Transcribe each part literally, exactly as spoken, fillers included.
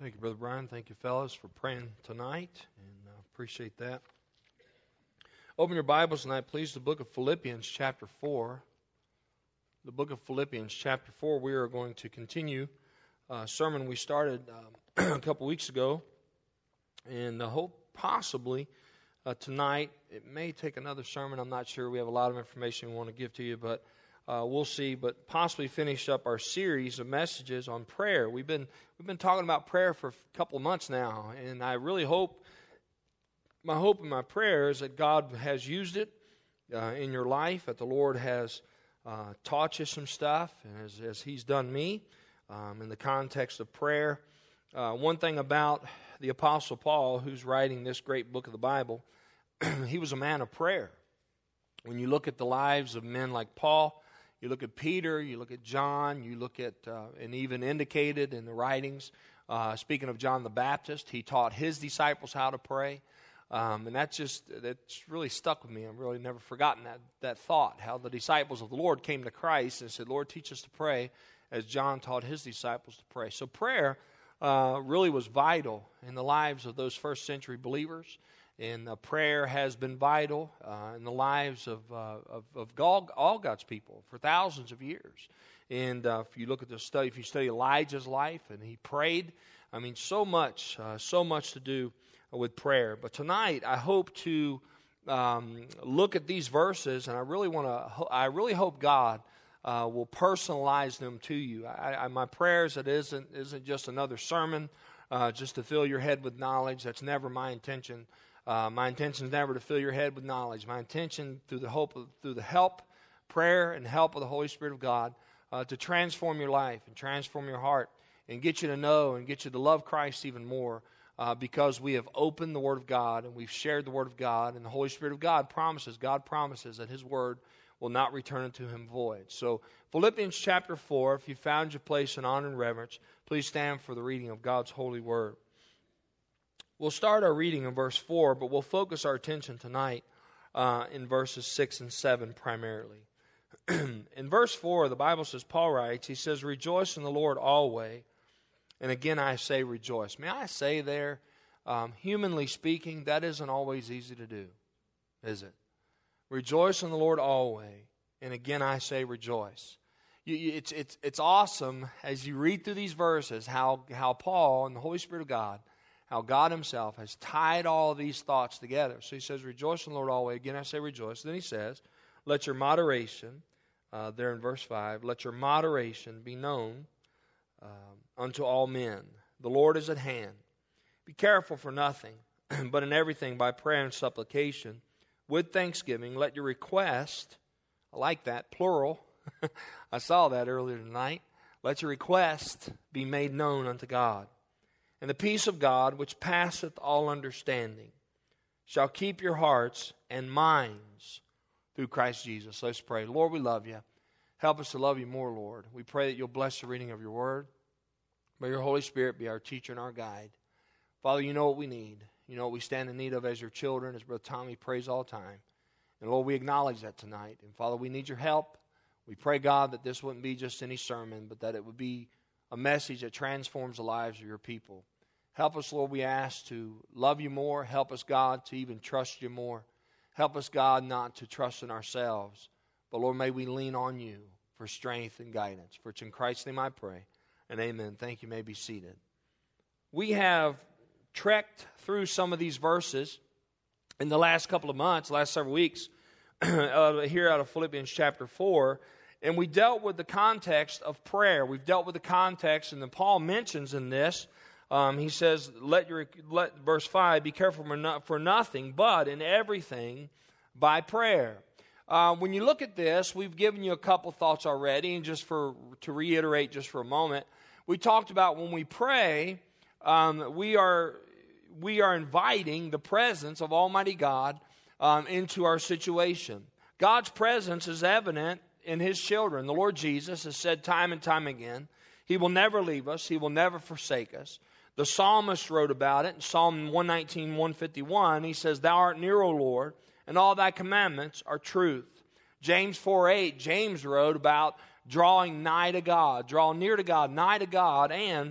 Thank you, Brother Brian. Thank you, fellas, for praying tonight, and I uh, appreciate that. Open your Bibles tonight, please, to the book of Philippians, chapter four. The book of Philippians, chapter four. We are going to continue a sermon we started um, a couple weeks ago, and I hope possibly uh, tonight, it may take another sermon. I'm not sure. We have a lot of information we want to give to you, but Uh, we'll see, but possibly finish up our series of messages on prayer. We've been we've been talking about prayer for a couple of months now, and I really hope, my hope and my prayer is that God has used it uh, in your life, that the Lord has uh, taught you some stuff, and as, as He's done me um, in the context of prayer. Uh, one thing about the Apostle Paul, who's writing this great book of the Bible, he was a man of prayer. When you look at the lives of men like Paul, you look at Peter, you look at John, you look at, uh, and even indicated in the writings, uh, speaking of John the Baptist, he taught his disciples how to pray. Um, and that's just, that's really stuck with me. I've really never forgotten that, that thought, how the disciples of the Lord came to Christ and said, Lord, teach us to pray, as John taught his disciples to pray. So prayer uh, really was vital in the lives of those first century believers. And uh, prayer has been vital uh, in the lives of, uh, of, of all, all God's people for thousands of years. And uh, if you look at the study, if you study Elijah's life, and he prayed, I mean, so much, uh, so much to do with prayer. But tonight, I hope to um, look at these verses, and I really want to, I really hope God uh, will personalize them to you. I, I, my prayer is that it isn't isn't just another sermon, uh, just to fill your head with knowledge. That's never my intention. Uh, my intention is never to fill your head with knowledge. My intention, through the hope, of, through the help, prayer, and help of the Holy Spirit of God, uh, to transform your life and transform your heart and get you to know and get you to love Christ even more, uh, because we have opened the Word of God and we've shared the Word of God, and the Holy Spirit of God promises, God promises that His Word will not return unto Him void. So Philippians chapter four, if you found your place in honor and reverence, please stand for the reading of God's holy Word. We'll start our reading in verse four, but we'll focus our attention tonight uh, in verses six and seven primarily. In verse four, the Bible says, Paul writes, he says, rejoice in the Lord always, and again I say rejoice. May I say there, um, humanly speaking, that isn't always easy to do, is it? Rejoice in the Lord always, and again I say rejoice. You, you, it's, it's, it's awesome as you read through these verses how, how Paul and the Holy Spirit of God, how God Himself has tied all these thoughts together. So he says, rejoice in the Lord always. Again, I say rejoice. Then he says, let your moderation, uh, there in verse five, let your moderation be known uh, unto all men. The Lord is at hand. Be careful for nothing, but in everything by prayer and supplication, with thanksgiving, let your request, I like that, plural. I saw that earlier tonight. Let your request be made known unto God. And the peace of God, which passeth all understanding, shall keep your hearts and minds through Christ Jesus. Let's pray. Lord, we love you. Help us to love you more, Lord. We pray that you'll bless the reading of your word. May your Holy Spirit be our teacher and our guide. Father, you know what we need. You know what we stand in need of as your children, as Brother Tommy prays all the time. And Lord, we acknowledge that tonight. And Father, we need your help. We pray, God, that this wouldn't be just any sermon, but that it would be a message that transforms the lives of your people. Help us, Lord, we ask, to love you more. Help us, God, to even trust you more. Help us, God, not to trust in ourselves. But, Lord, may we lean on you for strength and guidance. For it's in Christ's name I pray. And amen. Thank you. You may be seated. We have trekked through some of these verses in the last couple of months, last several weeks, uh, here out of Philippians chapter four. And we dealt with the context of prayer. We've dealt with the context, and then Paul mentions in this, Um, he says, let your, let, verse five, be careful for, no, for nothing, but in everything by prayer. Uh, when you look at this, we've given you a couple thoughts already, and just for to reiterate just for a moment, we talked about when we pray, um, we are we are inviting the presence of Almighty God um, into our situation. God's presence is evident in His children. The Lord Jesus has said time and time again, He will never leave us, He will never forsake us. The psalmist wrote about it in Psalm one nineteen, one fifty-one. He says, thou art near, O Lord, and all thy commandments are truth. James four eight, James wrote about drawing nigh to God, draw near to God, nigh to God, and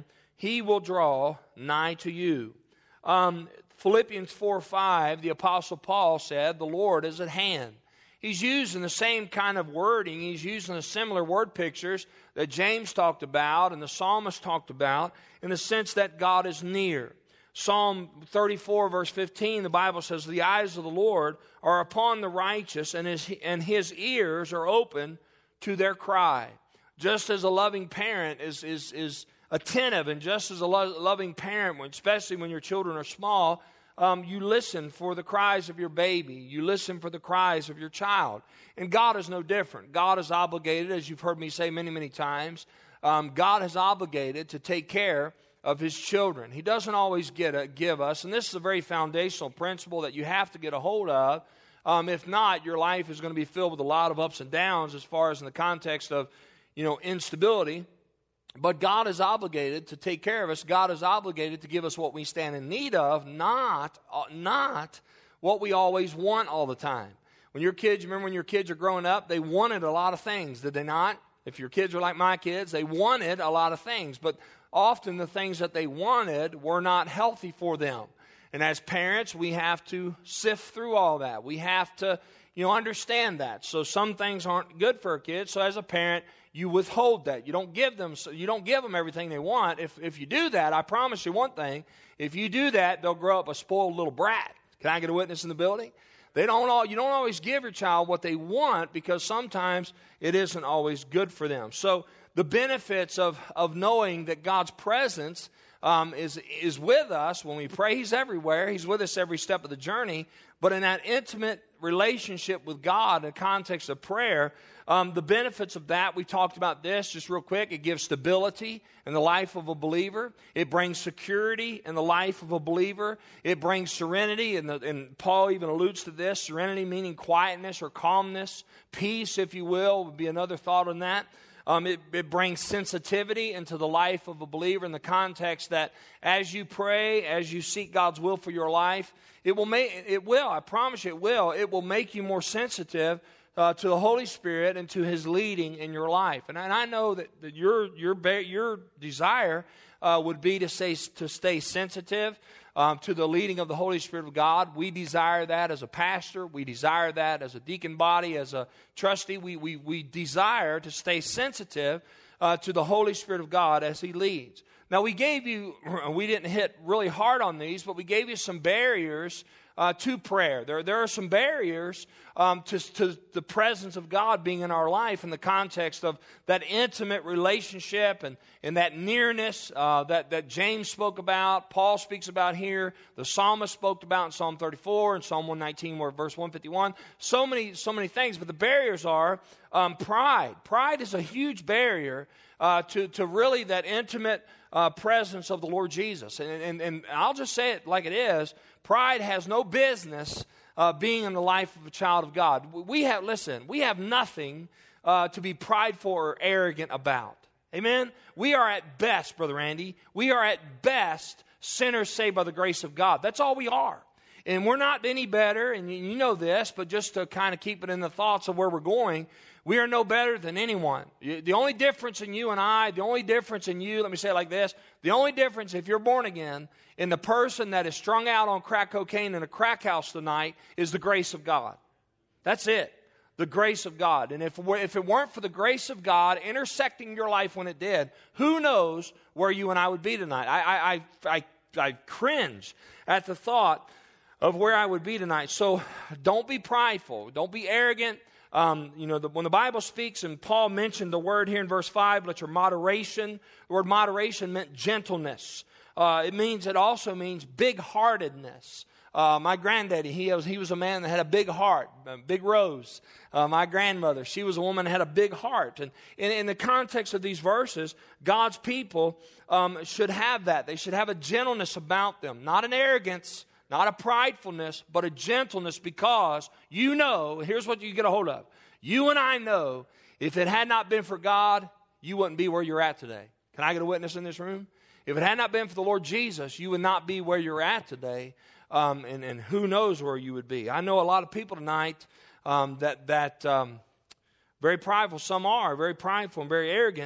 he will draw nigh to you. Um, Philippians four five, the Apostle Paul said, the Lord is at hand. He's using the same kind of wording. He's using the similar word pictures that James talked about and the psalmist talked about in the sense that God is near. Psalm thirty-four, verse fifteen, the Bible says, the eyes of the Lord are upon the righteous, and his, and his ears are open to their cry. Just as a loving parent is, is, is attentive, and just as a lo- loving parent, especially when your children are small, um, you listen for the cries of your baby. You listen for the cries of your child. And God is no different. God is obligated, as you've heard me say many, many times, um, God is obligated to take care of his children. He doesn't always get a, give us, and this is a very foundational principle that you have to get a hold of. Um, if not, your life is going to be filled with a lot of ups and downs as far as in the context of, you know, instability. But God is obligated to take care of us. God is obligated to give us what we stand in need of, not, uh, not what we always want all the time. When your kids, remember when your kids are growing up, they wanted a lot of things, did they not? If your kids are like my kids, they wanted a lot of things. But often the things that they wanted were not healthy for them. And as parents, we have to sift through all that. We have to, you know, understand that. So some things aren't good for our kids. So as a parent, you withhold that. You don't give them, you don't give them everything they want. If if you do that, I promise you one thing. If you do that, they'll grow up a spoiled little brat. Can I get a witness in the building? They don't all, you don't always give your child what they want because sometimes it isn't always good for them. So the benefits of, of knowing that God's presence um, is, is with us when we pray. He's everywhere. He's with us every step of the journey. But in that intimate relationship with God in the context of prayer, um, the benefits of that, we talked about this just real quick. It gives stability in the life of a believer. It brings security in the life of a believer. It brings serenity, and, the, and Paul even alludes to this, serenity meaning quietness or calmness, peace, if you will, would be another thought on that. Um, it, it brings sensitivity into the life of a believer in the context that as you pray, as you seek God's will for your life, it will make it will. I promise you, it will. It will make you more sensitive uh, to the Holy Spirit and to His leading in your life. And, and I know that, that your your your desire uh, would be to stay to stay sensitive Um, to the leading of the Holy Spirit of God. We desire that as a pastor. We desire that as a deacon body, as a trustee. We we we desire to stay sensitive uh, to the Holy Spirit of God as He leads. Now, we gave you, we didn't hit really hard on these, but we gave you some barriers uh, to prayer. There, there are some barriers um, to, to the presence of God being in our life in the context of that intimate relationship and, and that nearness uh, that, that James spoke about, Paul speaks about here, the psalmist spoke about in Psalm thirty-four and Psalm one nineteen, where verse one fifty-one. So many, so many things, but the barriers are um, pride. Pride is a huge barrier uh, to, to really that intimate Uh, presence of the Lord Jesus. And, and, and I'll just say it like it is. Pride has no business uh, being in the life of a child of God. We have, listen, we have nothing uh, to be prideful or arrogant about. Amen? We are at best, Brother Andy, we are at best sinners saved by the grace of God. That's all we are. And we're not any better, and you know this, but just to kind of keep it in the thoughts of where we're going, we are no better than anyone. The only difference in you and I, the only difference in you, let me say it like this, the only difference if you're born again in the person that is strung out on crack cocaine in a crack house tonight is the grace of God. That's it, the grace of God. And if, if it weren't for the grace of God intersecting your life when it did, who knows where you and I would be tonight. I, I, I, I, I cringe at the thought of where I would be tonight. So don't be prideful. Don't be arrogant. Um, you know, the, when the Bible speaks, and Paul mentioned the word here in verse five, let your moderation, the word moderation meant gentleness. Uh, it means, it also means big-heartedness. Uh, my granddaddy, he was, he was a man that had a big heart, a big rose. Uh, my grandmother, she was a woman that had a big heart. And in, in the context of these verses, God's people um, should have that. They should have a gentleness about them, not an arrogance, not a pridefulness, but a gentleness, because you know, here's what you get a hold of. You and I know, if it had not been for God, you wouldn't be where you're at today. Can I get a witness in this room? If it had not been for the Lord Jesus, you would not be where you're at today, um, and, and who knows where you would be. I know a lot of people tonight um, that, that um, very prideful, some are very prideful and very arrogant,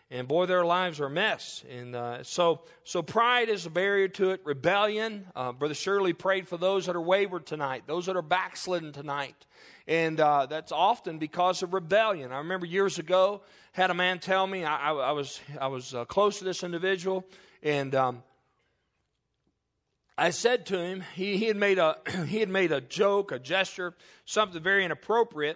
And boy, their lives are a mess. And uh, so so pride is a barrier to it. Rebellion. Uh, Brother Shirley prayed for those that are wayward tonight, those that are backslidden tonight. And uh, that's often because of rebellion. I remember years ago, had a man tell me, I, I, I was I was uh, close to this individual, and um, I said to him, he, he had made a he had made a joke, a gesture, something very inappropriate,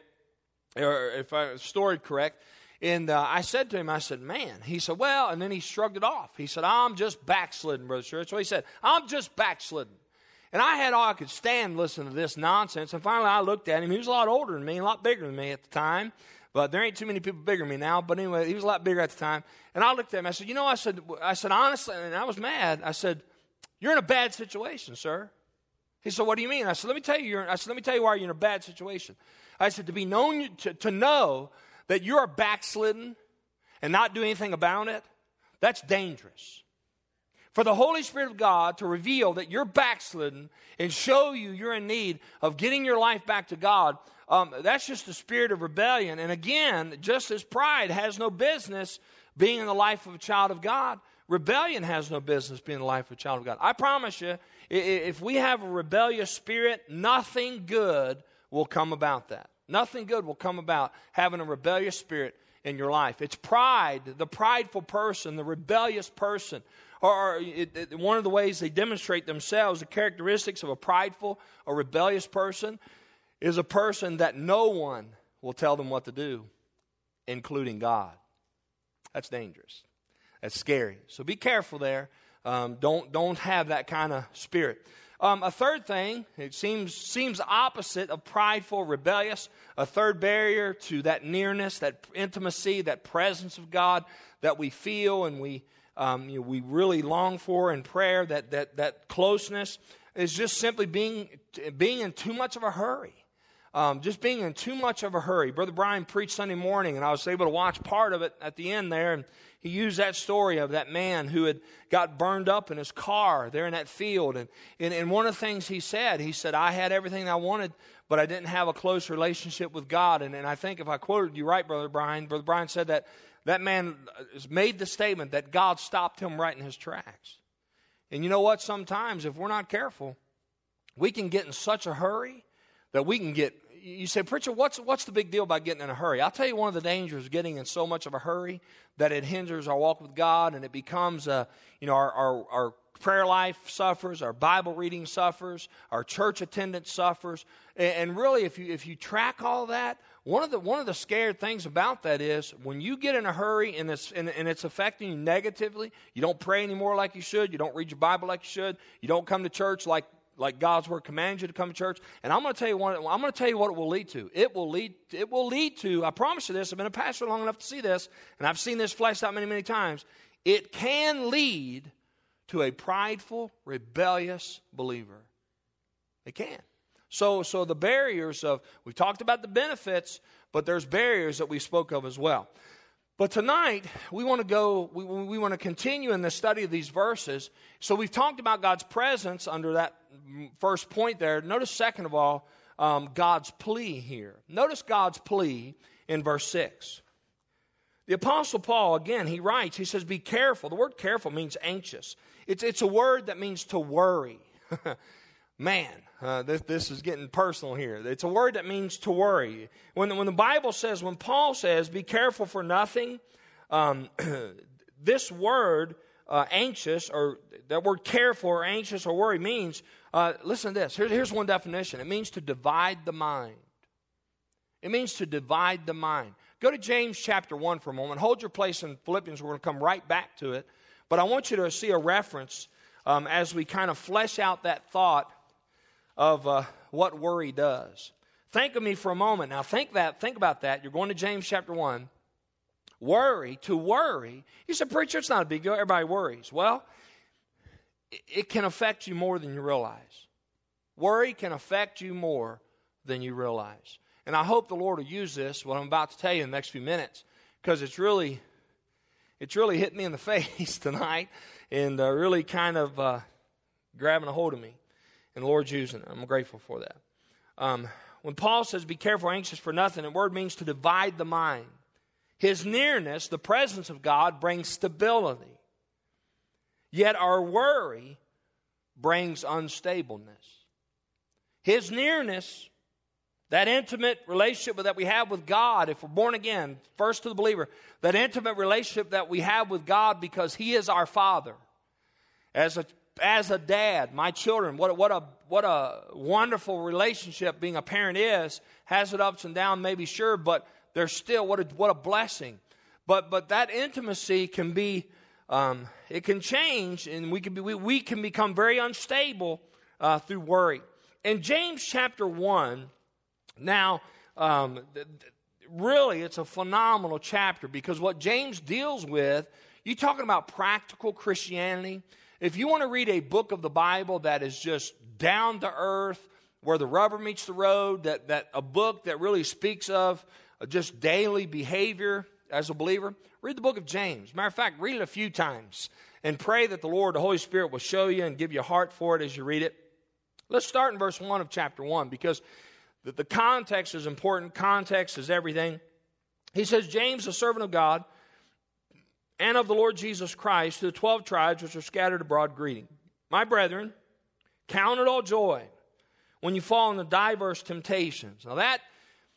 or if I stored correct. And uh, I said to him, I said, man, he said, well, and then he shrugged it off. He said, I'm just backslidden, Brother Church. So he said, I'm just backslidden. And I had all I could stand listening to this nonsense. And finally I looked at him. He was a lot older than me, a lot bigger than me at the time. But there ain't too many people bigger than me now. But anyway, he was a lot bigger at the time. And I looked at him. I said, you know, I said, I said, honestly, and I was mad. I said, you're in a bad situation, sir. He said, what do you mean? I said, let me tell you, you're, I said, let me tell you why you're in a bad situation. I said, to be known, to, to know that you are backslidden and not do anything about it, that's dangerous. For the Holy Spirit of God to reveal that you're backslidden and show you you're in need of getting your life back to God, um, that's just the spirit of rebellion. And again, just as pride has no business being in the life of a child of God, rebellion has no business being in the life of a child of God. I promise you, if we have a rebellious spirit, nothing good will come about that. Nothing good will come about having a rebellious spirit in your life. It's pride, the prideful person, the rebellious person. Or, or it, it, one of the ways they demonstrate themselves, the characteristics of a prideful or rebellious person, is a person that no one will tell them what to do, including God. That's dangerous. That's scary. So be careful there. Um, don't don't have that kind of spirit. Um, a third thing, it seems seems opposite of prideful, rebellious. A third barrier to that nearness, that intimacy, that presence of God that we feel and we um, you know, we really long for in prayer. That that that closeness is just simply being being in too much of a hurry. Um, just being in too much of a hurry. Brother Brian preached Sunday morning, and I was able to watch part of it at the end there, and he used that story of that man who had got burned up in his car there in that field. And, and, and one of the things he said, he said, I had everything I wanted, but I didn't have a close relationship with God. And, and I think if I quoted you right, Brother Brian, Brother Brian said that that man made the statement that God stopped him right in his tracks. And you know what? Sometimes if we're not careful, we can get in such a hurry that we can get, you say, preacher, what's what's the big deal about getting in a hurry? I'll tell you one of the dangers of getting in so much of a hurry that it hinders our walk with God, and it becomes, uh, you know, our, our, our prayer life suffers, our Bible reading suffers, our church attendance suffers. And, and really, if you if you track all that, one of the one of the scared things about that is when you get in a hurry and it's and, and it's affecting you negatively, you don't pray anymore like you should, you don't read your Bible like you should, you don't come to church like like God's word commands you to come to church. And I'm going to tell you what I'm going to tell you what it will lead to. It will lead it will lead to, I promise you this, I've been a pastor long enough to see this, and I've seen this fleshed out many, many times. It can lead to a prideful, rebellious believer. It can. So so the barriers of, we've talked about the benefits, but there's barriers that we spoke of as well. But tonight, we want to go, we, we want to continue in the study of these verses. So we've talked about God's presence under that first point there. Notice, second of all, um, God's plea here. Notice God's plea in verse six. The Apostle Paul, again, he writes, he says, be careful. The word careful means anxious. It's, it's a word that means to worry. Man, uh, this, this is getting personal here. It's a word that means to worry. When, when the Bible says, when Paul says, be careful for nothing, um, this word, uh, anxious, or that word careful or anxious or worry means, uh, listen to this. Here, here's one definition. It means to divide the mind. It means to divide the mind. Go to James chapter one for a moment. Hold your place in Philippians. We're going to come right back to it. But I want you to see a reference um, as we kind of flesh out that thought of uh, what worry does. Think of me for a moment. Now think that. Think about that. You're going to James chapter one. Worry, to worry. You said, preacher, it's not a big deal. Everybody worries. Well, it can affect you more than you realize. Worry can affect you more than you realize. And I hope the Lord will use this, what I'm about to tell you in the next few minutes, because it's really, it's really hit me in the face tonight and uh, really kind of uh, grabbing a hold of me. And the Lord's using it. I'm grateful for that. Um, when Paul says, be careful, anxious for nothing, the word means to divide the mind. His nearness, the presence of God, brings stability. Yet our worry brings unstableness. His nearness, that intimate relationship that we have with God, if we're born again, first to the believer, that intimate relationship that we have with God because He is our Father. As a as a dad, my children, what a, what a what a wonderful relationship being a parent is. Has its ups and downs, maybe, sure, but there's still what a what a blessing. But but that intimacy can be um, it can change, and we can be we, we can become very unstable uh, through worry. In James chapter one, now um, th- th- really it's a phenomenal chapter because what James deals with, you talking about practical Christianity. If you want to read a book of the Bible that is just down to earth, where the rubber meets the road, that, that a book that really speaks of just daily behavior as a believer, read the book of James. Matter of fact, read it a few times and pray that the Lord, the Holy Spirit, will show you and give you a heart for it as you read it. Let's start in verse one of chapter one because the, the context is important. Context is everything. He says, James, a servant of God, and of the Lord Jesus Christ, to the twelve tribes which are scattered abroad, greeting. My brethren, count it all joy when you fall into diverse temptations. Now that,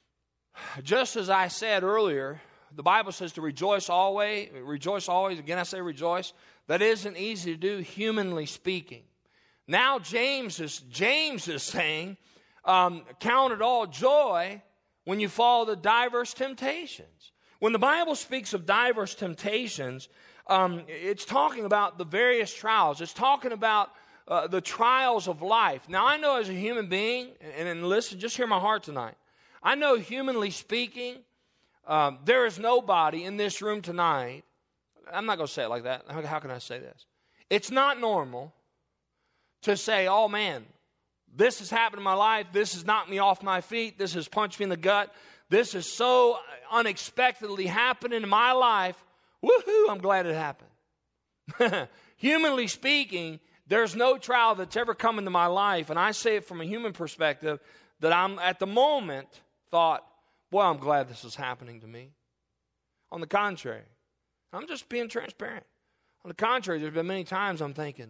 just as I said earlier, the Bible says to rejoice always. Rejoice always. Again, I say rejoice. That isn't easy to do, humanly speaking. Now James is James is saying, um, count it all joy when you fall into diverse temptations. When the Bible speaks of diverse temptations, um, it's talking about the various trials. It's talking about uh, the trials of life. Now, I know as a human being, and, and listen, just hear my heart tonight. I know humanly speaking, um, there is nobody in this room tonight. I'm not going to say it like that. How, how can I say this? It's not normal to say, oh man, this has happened in my life. This has knocked me off my feet. This has punched me in the gut. This is so unexpectedly happening in my life. Woohoo, I'm glad it happened. Humanly speaking, there's no trial that's ever come into my life, and I say it from a human perspective, that I'm at the moment thought, boy, I'm glad this is happening to me. On the contrary, I'm just being transparent. On the contrary, there's been many times I'm thinking,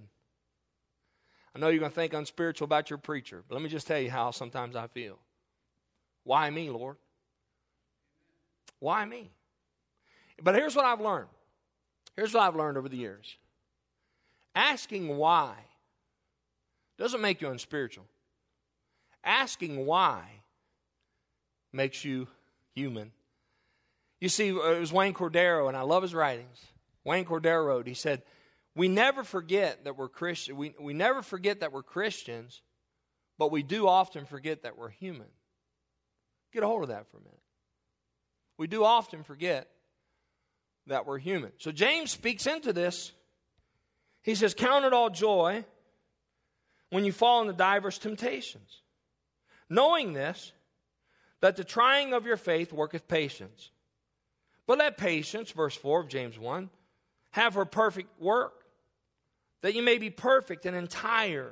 I know you're going to think unspiritual about your preacher, but let me just tell you how sometimes I feel. Why me, Lord? Why me? But here's what I've learned. Here's what I've learned over the years. Asking why doesn't make you unspiritual. Asking why makes you human. You see, it was Wayne Cordero, and I love his writings. Wayne Cordero wrote, he said, we never forget that we're Christian. We, we never forget that we're Christians, but we do often forget that we're human. Get a hold of that for a minute. We do often forget that we're human. So James speaks into this. He says, count it all joy when you fall into diverse temptations, knowing this, that the trying of your faith worketh patience. But let patience, verse four of James one, have her perfect work, that you may be perfect and entire,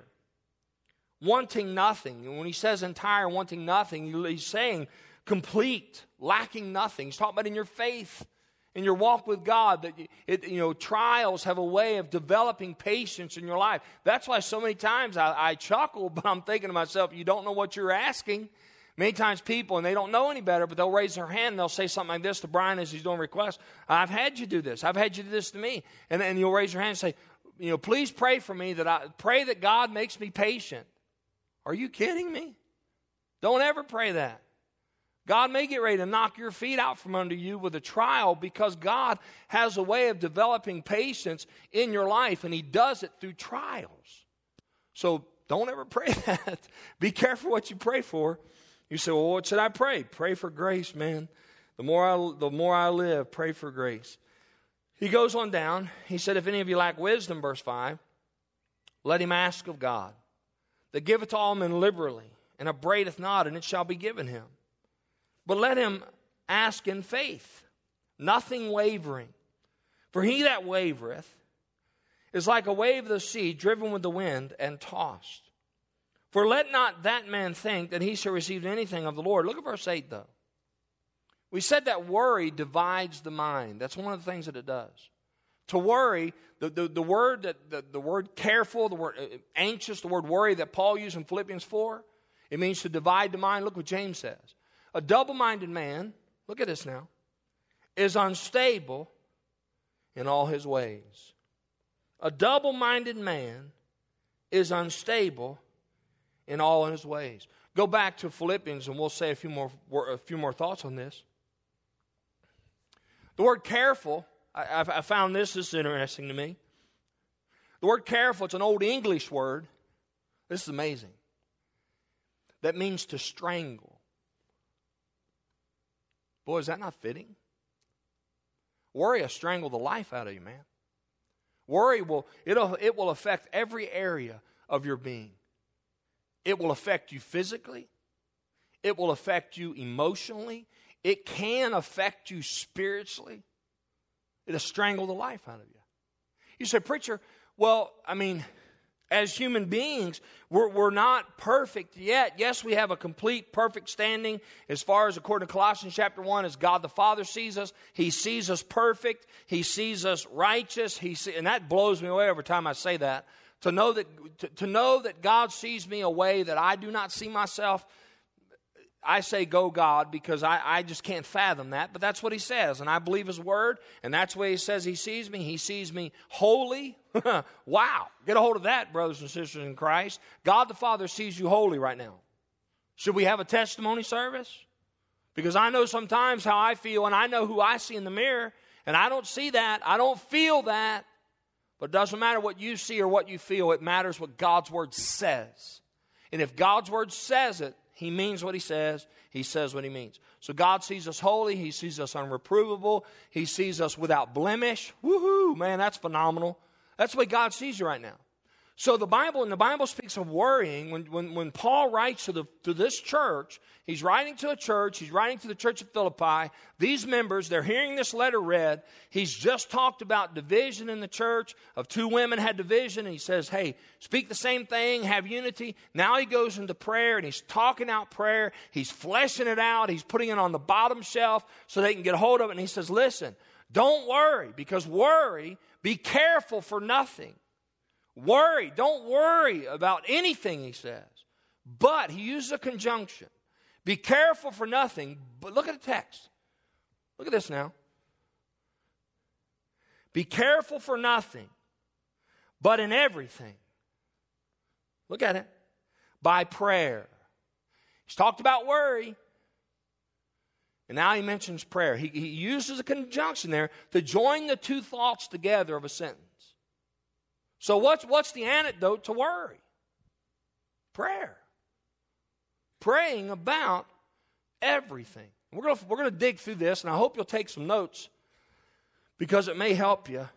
wanting nothing. And when he says entire, wanting nothing, he's saying complete, lacking nothing. He's talking about in your faith, in your walk with God, that it, you know, trials have a way of developing patience in your life. That's why so many times I, I chuckle, but I'm thinking to myself, you don't know what you're asking. Many times people, and they don't know any better, but they'll raise their hand and they'll say something like this to Brian as he's doing requests. I've had you do this. I've had you do this to me. And then you'll raise your hand and say, you know, please pray for me, that I pray that God makes me patient. Are you kidding me? Don't ever pray that. God may get ready to knock your feet out from under you with a trial, because God has a way of developing patience in your life, and He does it through trials. So don't ever pray that. Be careful what you pray for. You say, well, what should I pray? Pray for grace, man. The more I, the more I live, pray for grace. He goes on down. He said, if any of you lack wisdom, verse five, let him ask of God, that giveth to all men liberally, and upbraideth not, and it shall be given him. But let him ask in faith, nothing wavering. For he that wavereth is like a wave of the sea, driven with the wind and tossed. For let not that man think that he shall receive anything of the Lord. Look at verse eight, though. We said that worry divides the mind. That's one of the things that it does. To worry, the, the, the word that the, the word careful, the word anxious, the word worry that Paul used in Philippians four, it means to divide the mind. Look what James says. A double-minded man, look at this now, is unstable in all his ways. A double-minded man is unstable in all his ways. Go back to Philippians and we'll say a few more, a few more thoughts on this. The word careful, I, I found this, this is interesting to me. The word careful, it's an old English word. This is amazing. That means to strangle. Boy, is that not fitting? Worry will strangle the life out of you, man. Worry will, it'll, it will affect every area of your being. It will affect you physically. It will affect you emotionally. It can affect you spiritually. It'll strangle the life out of you. You say, preacher, well, I mean, as human beings, we're, we're not perfect yet. Yes, we have a complete, perfect standing as far as, according to Colossians chapter one, as God the Father sees us. He sees us perfect. He sees us righteous. He see, and that blows me away every time I say that. To know that, to, to know that God sees me a way that I do not see myself, I say, go God, because I, I just can't fathom that. But that's what he says, and I believe his word, and that's the way he says he sees me. He sees me holy. Wow. Get a hold of that, brothers and sisters in Christ. God the Father sees you holy right now. Should we have a testimony service? Because I know sometimes how I feel, and I know who I see in the mirror, and I don't see that. I don't feel that. But it doesn't matter what you see or what you feel. It matters what God's word says. And if God's word says it, he means what he says. He says what he means. So God sees us holy. He sees us unreprovable. He sees us without blemish. Woohoo, man, that's phenomenal. That's the way God sees you right now. So the Bible, and the Bible speaks of worrying. When, when, when Paul writes to, the, to this church, he's writing to a church. He's writing to the church of Philippi. These members, they're hearing this letter read. He's just talked about division in the church. Of two women had division. And he says, hey, speak the same thing, have unity. Now he goes into prayer, and he's talking out prayer. He's fleshing it out. He's putting it on the bottom shelf so they can get a hold of it. And he says, listen, don't worry, because worry, be careful for nothing. Worry, don't worry about anything, he says. But he uses a conjunction. Be careful for nothing. But look at the text. Look at this now. Be careful for nothing, but in everything. Look at it. By prayer. He's talked about worry. And now he mentions prayer. He, he uses a conjunction there to join the two thoughts together of a sentence. So what's, what's the antidote to worry? Prayer. Praying about everything. We're going we're going to dig through this, and I hope you'll take some notes because it may help you.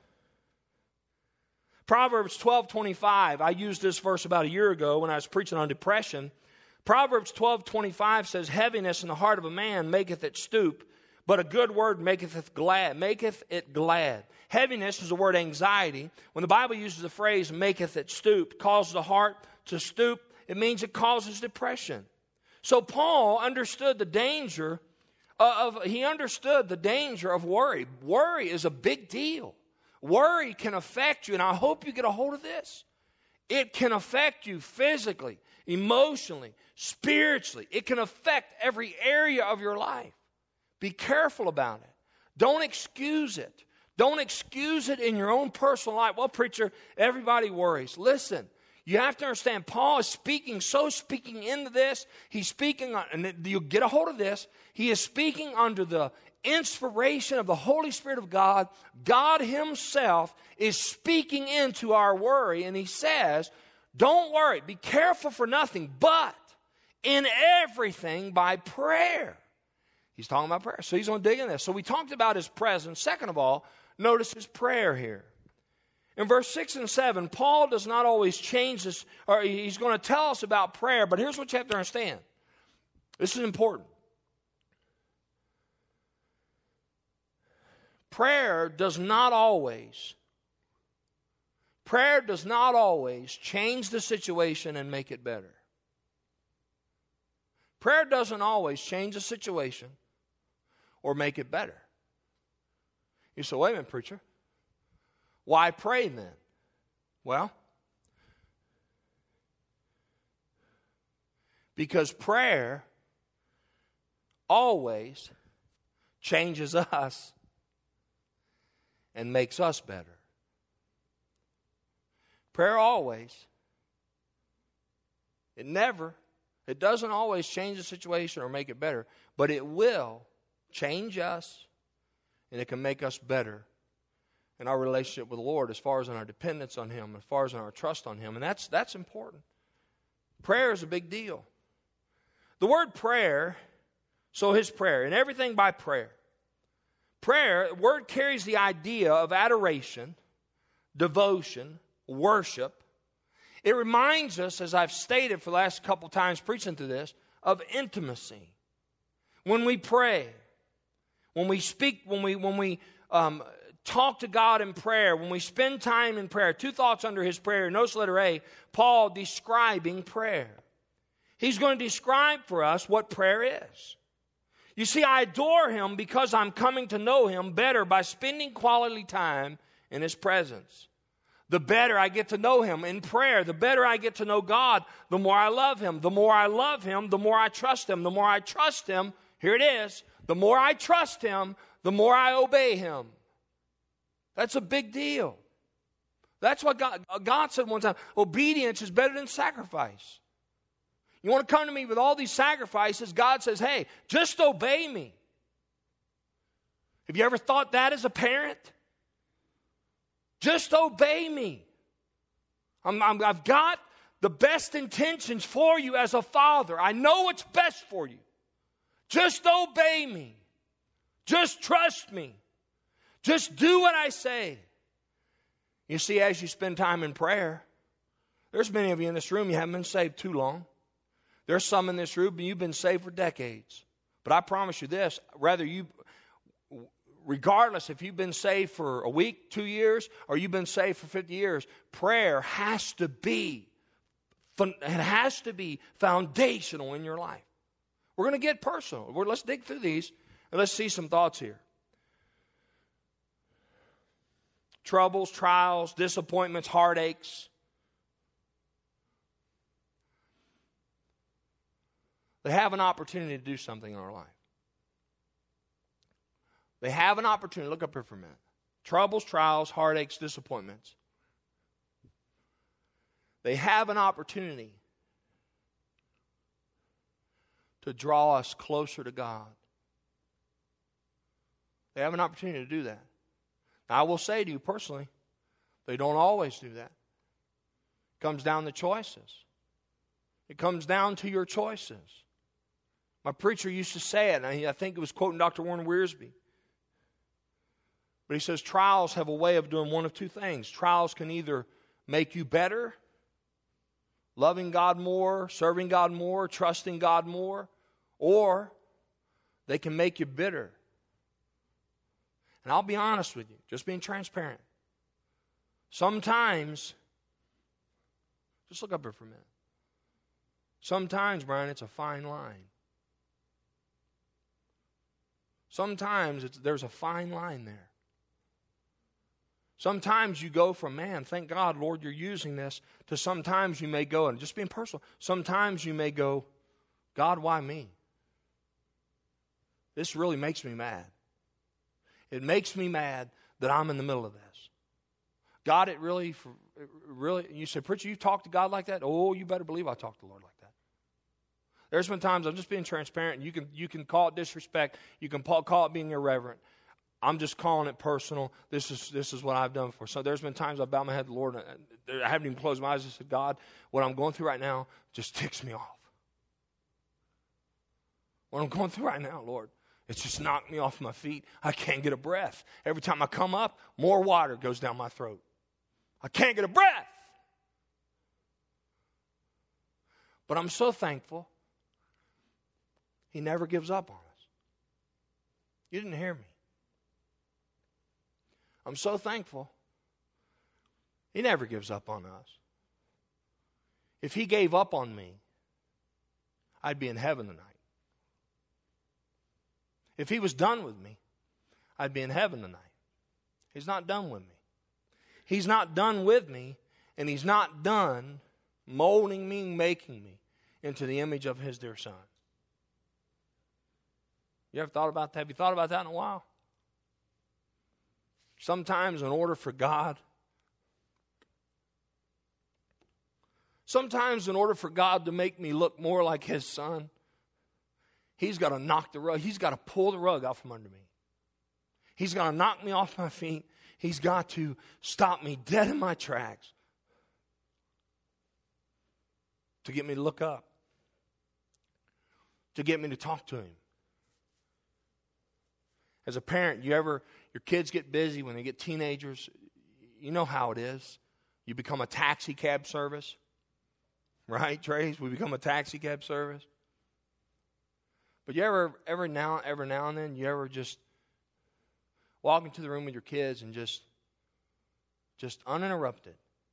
Proverbs twelve twenty-five. I used this verse about a year ago when I was preaching on depression. Proverbs twelve twenty-five says, heaviness in the heart of a man maketh it stoop, but a good word maketh it glad. Maketh it glad. Heaviness is the word anxiety. When the Bible uses the phrase maketh it stoop, causes the heart to stoop, it means it causes depression. So Paul understood the danger of, he understood the danger of worry. Worry is a big deal. Worry can affect you, and I hope you get a hold of this. It can affect you physically, emotionally, spiritually. It can affect every area of your life. Be careful about it. Don't excuse it. Don't excuse it in your own personal life. Well, preacher, everybody worries. Listen, you have to understand, Paul is speaking, so speaking into this. He's speaking, on, and you get a hold of this. He is speaking under the inspiration of the Holy Spirit of God. God himself is speaking into our worry, and he says, don't worry, be careful for nothing, but in everything by prayer. He's talking about prayer. So he's going to dig in this. So we talked about his presence. Second of all, notice his prayer here. In verse six and seven, Paul does not always change this, or he's going to tell us about prayer, but here's what you have to understand. This is important. Prayer does not always, prayer does not always change the situation and make it better. Prayer doesn't always change the situation. or make it better. You say, wait a minute, preacher. Why pray then? Well, because prayer always changes us and makes us better. Prayer always, it never, it doesn't always change the situation or make it better, but it will change us and it can make us better in our relationship with the Lord as far as in our dependence on Him, as far as in our trust on Him. And that's, that's important. Prayer is a big deal. The word prayer, so His prayer, and everything by prayer. Prayer, the word carries the idea of adoration, devotion, worship. It reminds us, as I've stated for the last couple times preaching through this, of intimacy. When we pray, when we speak, when we when we um, talk to God in prayer, when we spend time in prayer. Two thoughts under his prayer. Notice letter A, Paul describing prayer. He's going to describe for us what prayer is. You see, I adore Him because I'm coming to know Him better by spending quality time in His presence. The better I get to know Him in prayer, the better I get to know God, the more I love Him. The more I love Him, the more I trust Him. The more I trust Him, here it is, the more I trust Him, the more I obey Him. That's a big deal. That's what God, God said one time, obedience is better than sacrifice. You want to come to me with all these sacrifices, God says, hey, just obey me. Have you ever thought that as a parent? Just obey me. I'm, I'm, I've got the best intentions for you as a father. I know what's best for you. Just obey me. Just trust me. Just do what I say. You see, as you spend time in prayer, there's many of you in this room, you haven't been saved too long. There's some in this room, you've been saved for decades. But I promise you this, rather you, regardless if you've been saved for a week, two years, or you've been saved for fifty years, prayer has to be, it has to be foundational in your life. We're going to get personal. We're, let's dig through these and let's see some thoughts here. Troubles, trials, disappointments, heartaches. They have an opportunity to do something in our life. They have an opportunity. Look up here for a minute. Troubles, trials, heartaches, disappointments. They have an opportunity to draw us closer to God. They have an opportunity to do that. Now, I will say to you personally, they don't always do that. It comes down to choices. It comes down to your choices. My preacher used to say it, and I think it was quoting Doctor Warren Wiersbe. But he says trials have a way of doing one of two things. Trials can either make you better, loving God more, serving God more, trusting God more, or they can make you bitter. And I'll be honest with you, just being transparent. Sometimes, just look up here for a minute. Sometimes, Brian, it's a fine line. Sometimes it's, there's a fine line there. Sometimes you go from, man, thank God, Lord, you're using this, to sometimes you may go, and just being personal, sometimes you may go, God, why me? This really makes me mad. It makes me mad that I'm in the middle of this. God, it really, it really, you say, preacher, you talk to God like that? Oh, you better believe I talk to the Lord like that. There's been times I'm just being transparent, and you can you can call it disrespect, you can call it being irreverent. I'm just calling it personal. This is this is what I've done for. So there's been times I've bowed my head to the Lord, and I haven't even closed my eyes and said, God, what I'm going through right now just ticks me off. What I'm going through right now, Lord, it's just knocked me off my feet. I can't get a breath. Every time I come up, more water goes down my throat. I can't get a breath. But I'm so thankful He never gives up on us. You didn't hear me. I'm so thankful He never gives up on us. If He gave up on me, I'd be in heaven tonight. If he was done with me, I'd be in heaven tonight. He's not done with me. He's not done with me, and he's not done molding me, making me into the image of his dear Son. You ever thought about that? Have you thought about that in a while? Sometimes in order for God, sometimes in order for God to make me look more like his Son, he's got to knock the rug. He's got to pull the rug out from under me. He's got to knock me off my feet. He's got to stop me dead in my tracks to get me to look up, to get me to talk to him. As a parent, you ever, your kids get busy when they get teenagers, you know how it is. You become a taxi cab service. Right, Trace? We become a taxi cab service. But you ever, every now, every now and then, you ever just walk into the room with your kids and just, just uninterrupted,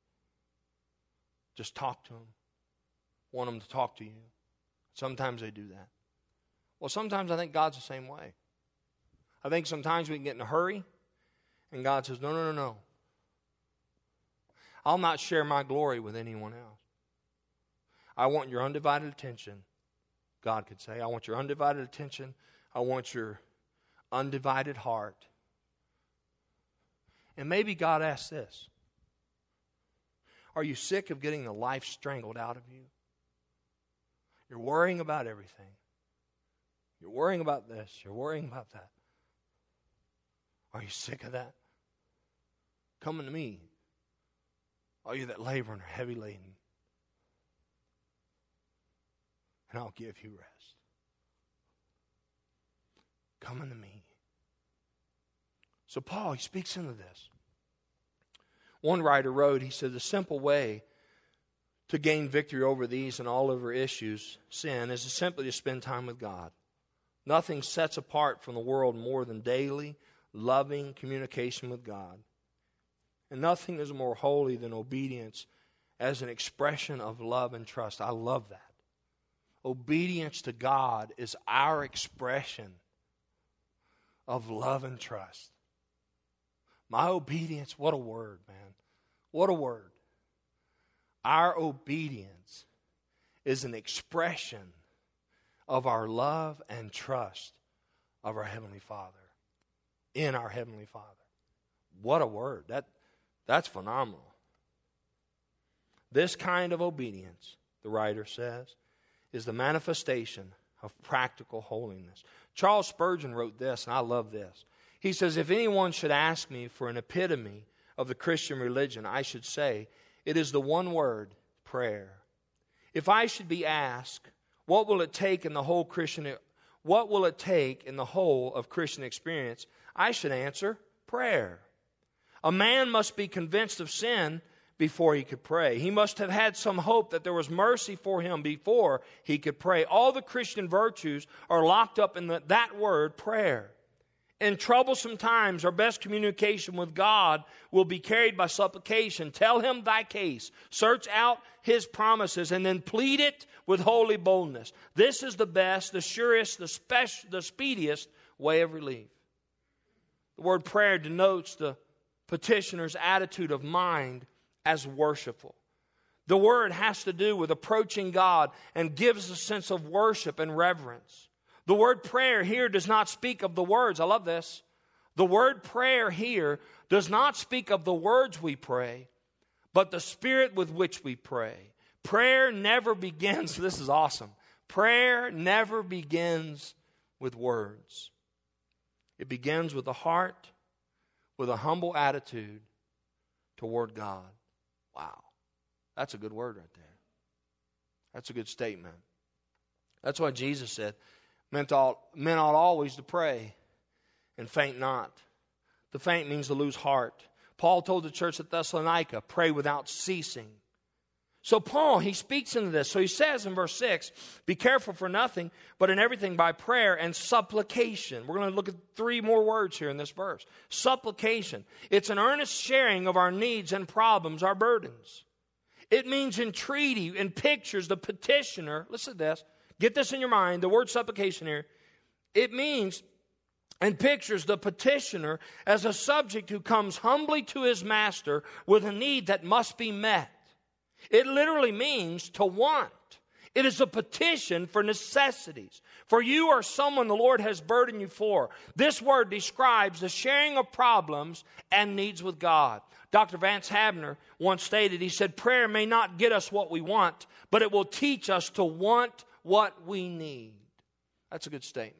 just talk to them, want them to talk to you. Sometimes they do that. Well, sometimes I think God's the same way. I think sometimes we can get in a hurry, and God says, no, no, no, no. I'll not share my glory with anyone else. I want your undivided attention, God could say. I want your undivided attention. I want your undivided heart. And maybe God asks this. Are you sick of getting the life strangled out of you? You're worrying about everything. You're worrying about this. You're worrying about that. Are you sick of that? Come unto me, all you that labor and are heavy laden, and I'll give you rest. Come unto me. So Paul, he speaks into this. One writer wrote, he said, the simple way to gain victory over these and all other issues, sin, is to simply to spend time with God. Nothing sets apart from the world more than daily, loving communication with God. And nothing is more holy than obedience as an expression of love and trust. I love that. Obedience to God is our expression of love and trust. My obedience, what a word, man. What a word. Our obedience is an expression of our love and trust of our Heavenly Father. In our Heavenly Father. What a word. That, that's phenomenal. This kind of obedience, the writer says, is the manifestation of practical holiness. Charles Spurgeon wrote this, and I love this. He says, if anyone should ask me for an epitome of the Christian religion, I should say, it is the one word, prayer. If I should be asked, what will it take in the whole Christian, what will it take in the whole of Christian experience? I should answer, prayer. A man must be convinced of sin before he could pray. He must have had some hope that there was mercy for him before he could pray. All the Christian virtues are locked up in the, that word, prayer. In troublesome times, our best communication with God will be carried by supplication. Tell him thy case. Search out his promises and then plead it with holy boldness. This is the best, the surest, the, spec- the speediest way of relief. The word prayer denotes the petitioner's attitude of mind as worshipful. The word has to do with approaching God and gives a sense of worship and reverence. The word prayer here does not speak of the words. I love this. The word prayer here does not speak of the words we pray, but the spirit with which we pray. Prayer never begins, this is awesome. Prayer never begins with words. It begins with a heart, with a humble attitude toward God. Wow. That's a good word right there. That's a good statement. That's why Jesus said, men ought, men ought always to pray and faint not. To faint means to lose heart. Paul told the church at Thessalonica, pray without ceasing. So Paul, he speaks into this. So he says in verse six, be careful for nothing, but in everything by prayer and supplication. We're going to look at three more words here in this verse. Supplication. It's an earnest sharing of our needs and problems, our burdens. It means entreaty and pictures the petitioner. Listen to this. Get this in your mind. The word supplication here. It means and pictures the petitioner as a subject who comes humbly to his master with a need that must be met. It literally means to want. It is a petition for necessities. For you or someone the Lord has burdened you for. This word describes the sharing of problems and needs with God. Doctor Vance Havner once stated, he said, prayer may not get us what we want, but it will teach us to want what we need. That's a good statement.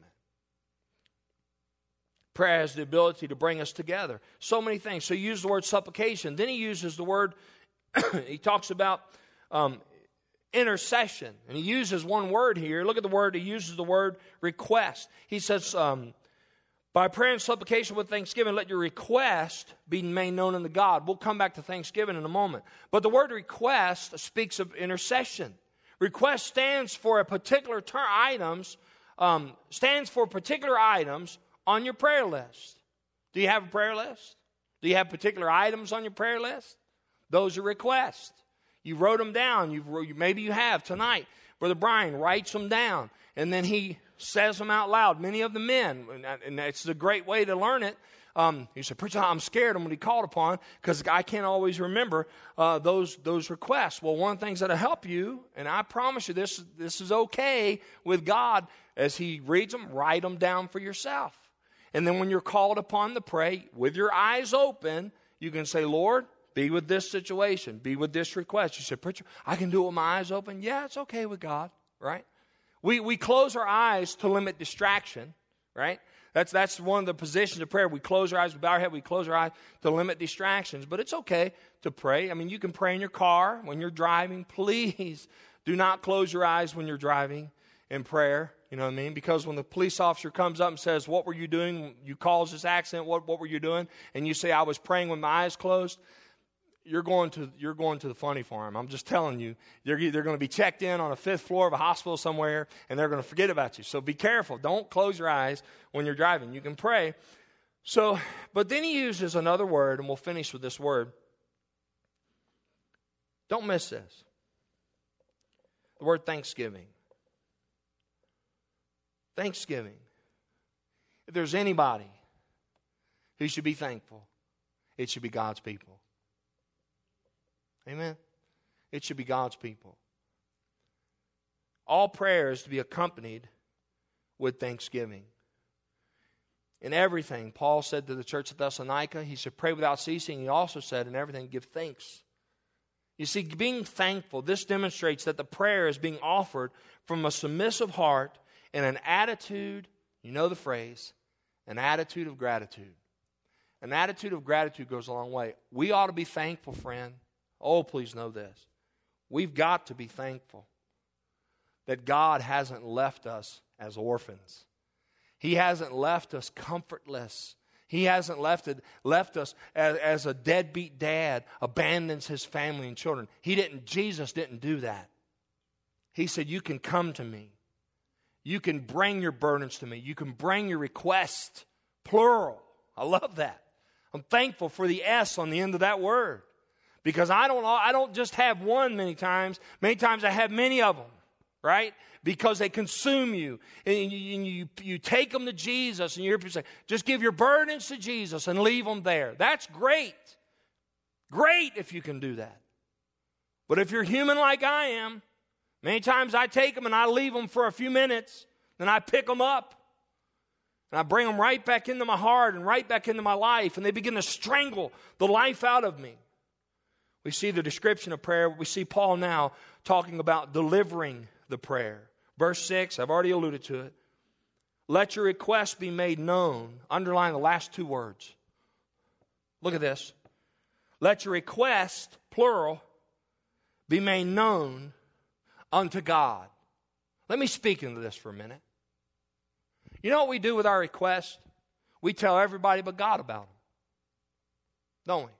Prayer has the ability to bring us together. So many things. So he used the word supplication. Then he uses the word, he talks about um, intercession. And he uses one word here. Look at the word. He uses the word request. He says, um, by prayer and supplication with thanksgiving, let your request be made known unto God. We'll come back to thanksgiving in a moment. But the word request speaks of intercession. Request stands for a particular term, items, um, stands for particular items on your prayer list. Do you have a prayer list? Do you have particular items on your prayer list? Those are requests. You wrote them down. You've, maybe you have tonight. Brother Brian writes them down, and then he says them out loud. Many of the men, and it's a great way to learn it. Um, he said, preacher, I'm scared I'm going to be called upon because I can't always remember uh, those those requests. Well, one of the things that will help you, and I promise you this, this is okay with God, as he reads them, write them down for yourself. And then when you're called upon to pray, with your eyes open, you can say, Lord, be with this situation, be with this request. You say, preacher, I can do it with my eyes open. Yeah, it's okay with God, right? We we close our eyes to limit distraction, right? That's that's one of the positions of prayer. We close our eyes, we bow our head, we close our eyes to limit distractions. But it's okay to pray. I mean, you can pray in your car when you're driving. Please do not close your eyes when you're driving in prayer. You know what I mean? Because when the police officer comes up and says, what were you doing? You caused this accident. What, what were you doing? And you say, I was praying with my eyes closed. You're going to you're going to the funny farm. I'm just telling you. They're, they're going to be checked in on a fifth floor of a hospital somewhere, and they're going to forget about you. So be careful. Don't close your eyes when you're driving. You can pray. So, but then he uses another word, and we'll finish with this word. Don't miss this. The word thanksgiving. Thanksgiving. If there's anybody who should be thankful, it should be God's people. Amen? It should be God's people. All prayer is to be accompanied with thanksgiving. In everything, Paul said to the church at Thessalonica, he said, pray without ceasing. He also said, in everything, give thanks. You see, being thankful, this demonstrates that the prayer is being offered from a submissive heart and an attitude, you know the phrase, an attitude of gratitude. An attitude of gratitude goes a long way. We ought to be thankful, friend. Oh, please know this. We've got to be thankful that God hasn't left us as orphans. He hasn't left us comfortless. He hasn't left, it, left us as, as a deadbeat dad abandons his family and children. He didn't. Jesus didn't do that. He said, you can come to me. You can bring your burdens to me. You can bring your requests, plural. I love that. I'm thankful for the S on the end of that word. Because I don't, I don't just have one many times. Many times I have many of them, right? Because they consume you. And you, and you, you take them to Jesus and you hear people say, just give your burdens to Jesus and leave them there. That's great. Great if you can do that. But if you're human like I am, many times I take them and I leave them for a few minutes. Then I pick them up. And I bring them right back into my heart and right back into my life. And they begin to strangle the life out of me. We see the description of prayer. We see Paul now talking about delivering the prayer. Verse six, I've already alluded to it. Let your request be made known. Underline the last two words. Look at this. Let your request, plural, be made known unto God. Let me speak into this for a minute. You know what we do with our requests? We tell everybody but God about them. Don't we?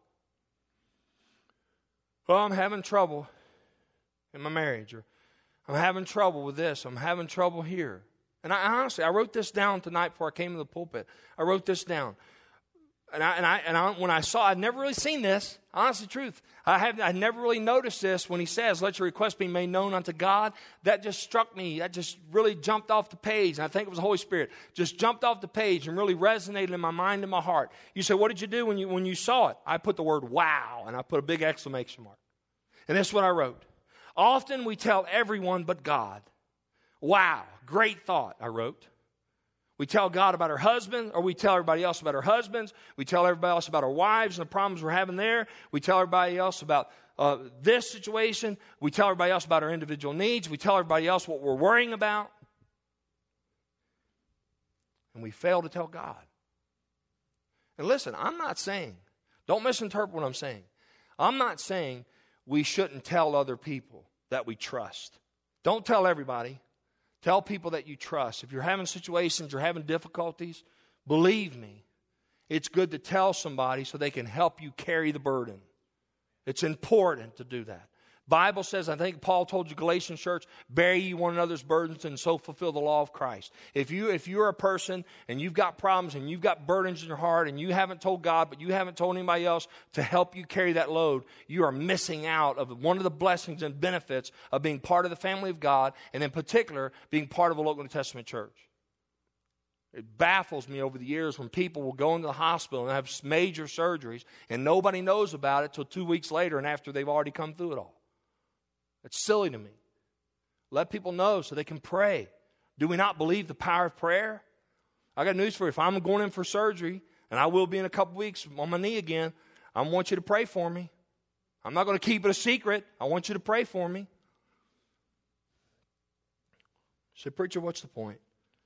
Well, I'm having trouble in my marriage, or I'm having trouble with this, I'm having trouble here. And I honestly, I wrote this down tonight before I came to the pulpit. I wrote this down. And I, and I, and I, when I saw, I'd never really seen this. Honestly, truth, I have, I never really noticed this when he says, "Let your request be made known unto God." That just struck me. That just really jumped off the page. And I think it was the Holy Spirit just jumped off the page and really resonated in my mind and my heart. You say, "What did you do when you when you saw it?" I put the word "wow" and I put a big exclamation mark. And this is what I wrote: "Often we tell everyone but God." Wow, great thought. I wrote. We tell God about our husband, or we tell everybody else about our husbands. We tell everybody else about our wives and the problems we're having there. We tell everybody else about uh, this situation. We tell everybody else about our individual needs. We tell everybody else what we're worrying about. And we fail to tell God. And listen, I'm not saying, don't misinterpret what I'm saying. I'm not saying we shouldn't tell other people that we trust. Don't tell everybody. Tell people that you trust. If you're having situations, you're having difficulties, believe me, it's good to tell somebody so they can help you carry the burden. It's important to do that. Bible says, I think Paul told you, Galatians church, bear ye one another's burdens and so fulfill the law of Christ. If, you, if you're a person and you've got problems and you've got burdens in your heart and you haven't told God, but you haven't told anybody else to help you carry that load, you are missing out of one of the blessings and benefits of being part of the family of God, and in particular, being part of a local New Testament church. It baffles me over the years when people will go into the hospital and have major surgeries and nobody knows about it till two weeks later and after they've already come through it all. It's silly to me. Let people know so they can pray. Do we not believe the power of prayer? I got news for you. If I'm going in for surgery, and I will be in a couple weeks on my knee again, I want you to pray for me. I'm not going to keep it a secret. I want you to pray for me. So, preacher, what's the point?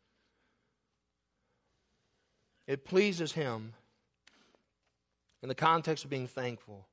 It pleases him in the context of being thankful.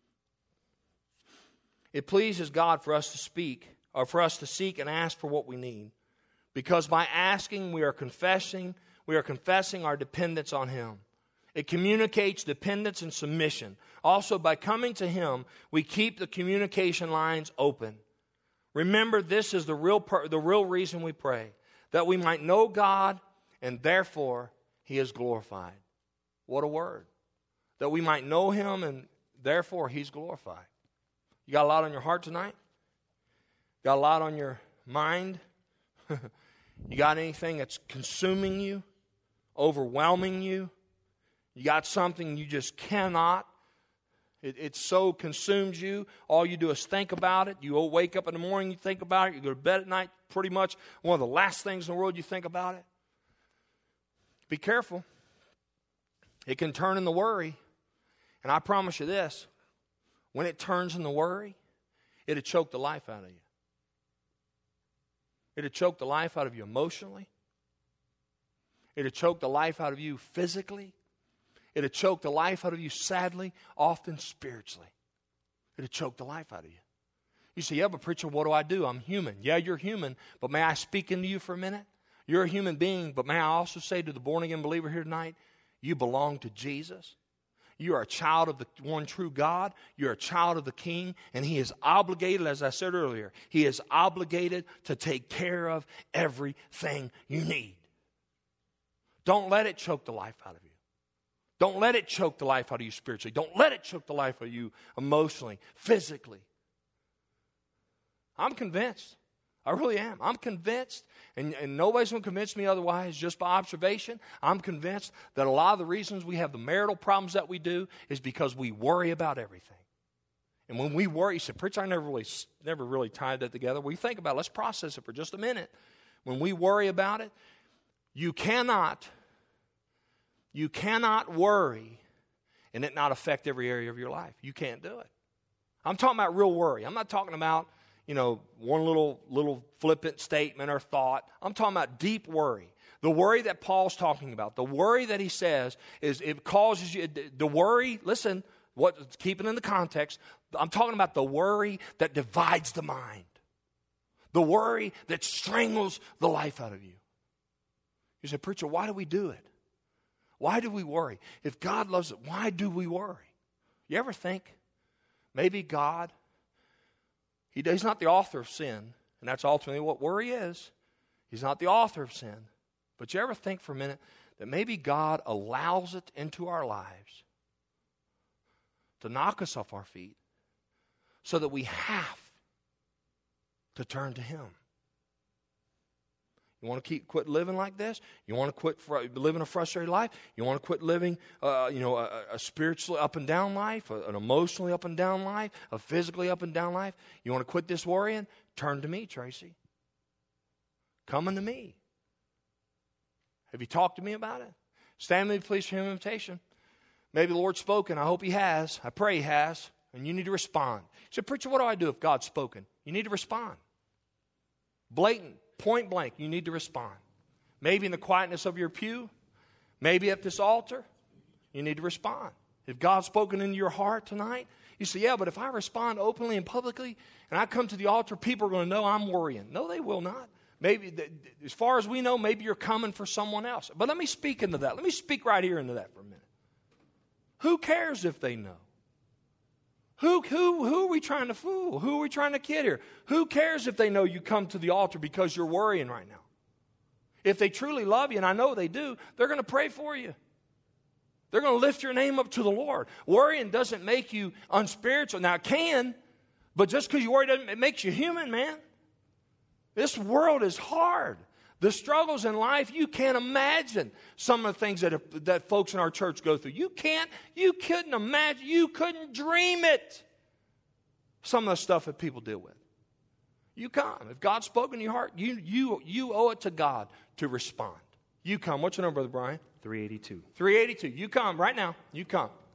It pleases God for us to speak, or for us to seek and ask for what we need. Because by asking, we are confessing, we are confessing our dependence on Him. It communicates dependence and submission. Also, by coming to Him, we keep the communication lines open. Remember, this is the real, per- the real reason we pray, that we might know God, and therefore He is glorified. What a word. That we might know Him, and therefore He's glorified. You got a lot on your heart tonight? Got a lot on your mind? You got anything that's consuming you, overwhelming you? You got something you just cannot? It, it so consumes you. All you do is think about it. You wake up in the morning, you think about it. You go to bed at night, pretty much one of the last things in the world you think about it. Be careful. It can turn into worry. And I promise you this. When it turns into worry, it'll choke the life out of you. It'll choke the life out of you emotionally. It'll choke the life out of you physically. It'll choke the life out of you sadly, often spiritually. It'll choke the life out of you. You say, yeah, but preacher, what do I do? I'm human. Yeah, you're human, but may I speak into you for a minute? You're a human being, but may I also say to the born-again believer here tonight, you belong to Jesus. You are a child of the one true God. You're a child of the King. And He is obligated, as I said earlier, He is obligated to take care of everything you need. Don't let it choke the life out of you. Don't let it choke the life out of you spiritually. Don't let it choke the life out of you emotionally, physically. I'm convinced. I really am. I'm convinced, and, and nobody's going to convince me otherwise just by observation. I'm convinced that a lot of the reasons we have the marital problems that we do is because we worry about everything. And when we worry, you say, preacher, I never really, never really tied that together. Well, you think about it. Let's process it for just a minute. When we worry about it, you cannot, you cannot worry and it not affect every area of your life. You can't do it. I'm talking about real worry. I'm not talking about, you know, one little little flippant statement or thought. I'm talking about deep worry. The worry that Paul's talking about, the worry that he says is it causes you, the worry, listen, what, keep it in the context. I'm talking about the worry that divides the mind. The worry that strangles the life out of you. You say, preacher, why do we do it? Why do we worry? If God loves it, why do we worry? You ever think maybe God, he, He's not the author of sin, and that's ultimately what worry is. He's not the author of sin. But you ever think for a minute that maybe God allows it into our lives to knock us off our feet so that we have to turn to Him. You want to keep quit living like this? You want to quit fr- living a frustrated life? You want to quit living, uh, you know, a, a spiritually up and down life, a, an emotionally up and down life, a physically up and down life? You want to quit this worrying? Turn to me, Tracy. Come unto me. Have you talked to me about it? Stand with me, please, for invitation. Maybe the Lord's spoken. I hope He has. I pray He has. And you need to respond. You say, preacher, what do I do if God's spoken? You need to respond. Blatant, point blank, you need to respond. Maybe in the quietness of your pew. Maybe at this altar. You need to respond. If God's spoken into your heart tonight, you say, yeah, but if I respond openly and publicly and I come to the altar, people are going to know I'm worrying. No, they will not. Maybe, as far as we know, maybe you're coming for someone else. But let me speak into that. Let me speak right here into that for a minute. Who cares if they know? Who, who, who are we trying to fool? Who are we trying to kid here? Who cares if they know you come to the altar because you're worrying right now? If they truly love you, and I know they do, they're going to pray for you. They're going to lift your name up to the Lord. Worrying doesn't make you unspiritual. Now, it can, but just because you worry doesn't, it makes you human, man. This world is hard. The struggles in life, you can't imagine some of the things that, that folks in our church go through. You can't, you couldn't imagine, you couldn't dream it. Some of the stuff that people deal with. You come. If God's spoken to your heart, you, you, you owe it to God to respond. You come. What's your number, Brother Brian? three eighty-two. three eighty-two. You come right now. You come.